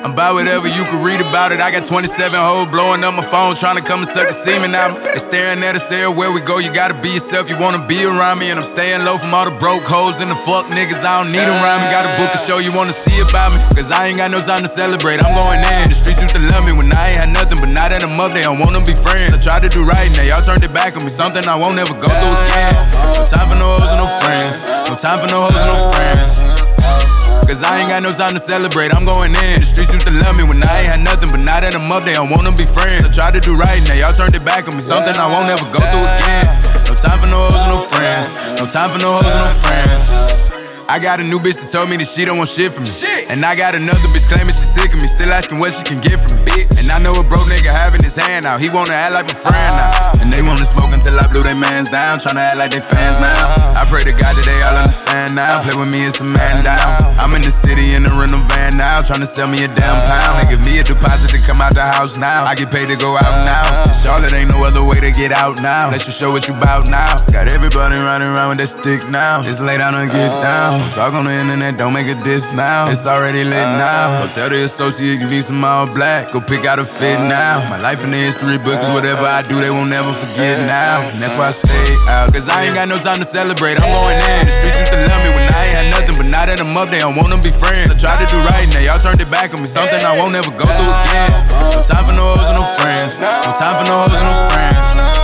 I'm about whatever, you can read about it. I got 27 hoes blowing up my phone, trying to come and suck the semen out. They staring at us everywhere we go. You gotta be yourself, you wanna be around me. And I'm staying low from all the broke hoes and the fuck niggas I don't need around me. Got a book a show you wanna see about me, cause I ain't got no time to celebrate. I'm going in, the streets used to love me when I ain't had nothing, but now that I'm up, they don't wanna be friends. I tried to do right now, y'all turned it back on me, something I won't ever go through again. No time for no hoes and no friends, no time for no hoes and no friends. Cause I ain't got no time to celebrate, I'm going in. The streets used to love me when I ain't had nothing, but now that I'm up, they don't wanna be friends. I tried to do right now, y'all turned it back on me, something I won't ever go through again. No time for no hoes and no friends, no time for no hoes and no friends. I got a new bitch that told me that she don't want shit from me. And I got another bitch claiming she sick of me, still asking what she can get from me. And I know a broke nigga having his hand out, he wanna act like my friend now. And they wanna smoke until I blew they mans down, tryna act like they fans now. I pray to God that they all understand now, play with me, it's a man down. I'm in the city in a rental van now, tryna sell me a damn pound. They give me a deposit to come out the house now, I get paid to go out now. In Charlotte ain't no other way to get out now, let you show what you bout now. Got everybody running around with that stick now, just lay down and get down. Talk on the internet, don't make a diss now, it's already lit now. Go tell the associate you need some all black, go pick out a fit now. My life in the history book is whatever I do, they won't never forget now. And that's why I stay out, cause I ain't got no time to celebrate, I'm going in. The streets used to love me when I ain't had nothing, but now that I'm up, they don't wanna be friends. I tried to do right now, y'all turned it back on me, something I won't ever go through again. No time for no hoes and no friends, no time for no hoes and no friends.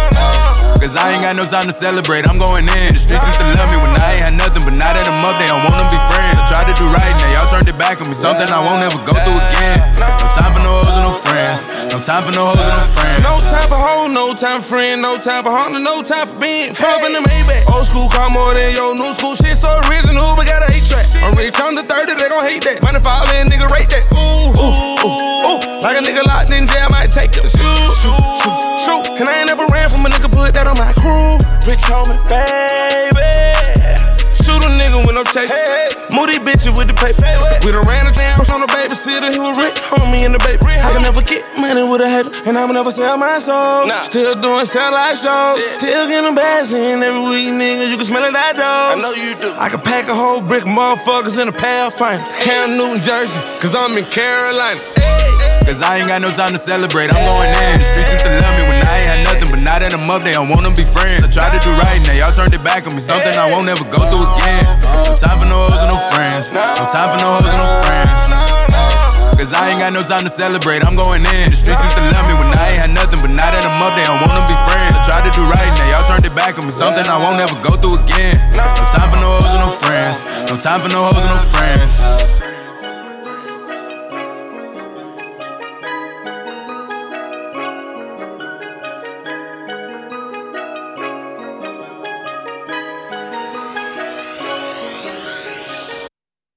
Cause I ain't got no time to celebrate, I'm going in. The streets used to love me when I ain't had nothing, but now that I'm up, they don't wanna be friends. I tried to do right now, y'all turned it back on me, something I won't ever go through again. No time for no hoes and no friends, no time for no hoes and no friends. No time for hoe, no time for friend, no time for hunter, no time for being. Pull up in the Maybach. Old school car more than your new school shit, so original, but got a hate track. I'm ready to 30, they gon' hate that. Money fall in, nigga rate that. Ooh, ooh, ooh, ooh. Like a nigga locked in jail, I might take him. Shoot, shoot, shoot, shoot. And I ain't never ran from a nigga, put that on my crew. Rich homie, baby. Shoot a nigga when I'm chasing. Hey, moody bitches with the paper. We done ran the town on the babysitter. He was rich homie in the baby. I can never get money with a hater, and I'ma never sell my soul. Still doing satellite shows. Still getting bags in every week, nigga. You can smell it, I know. I know you do. I can pack a whole brick of motherfuckers in a Pathfinder. Cam Newton jersey, cause I'm in Carolina. Cause I ain't got no time to celebrate, I'm going in. The streets used to love me when I ain't had nothing, but now that I'm up, they don't wanna be friends. I tried to do right now, y'all turned it back on me, something I won't ever go through again. No time for no hoes and no friends, no time for no hoes and no friends. Cause I ain't got no time to celebrate, I'm going in. The streets used to love me when I ain't had nothing, but now that I'm up, they don't wanna be friends. I tried to do right now, y'all turned it back on me, something I won't ever go through again. No time for no hoes and no friends, no time for no hoes and no friends.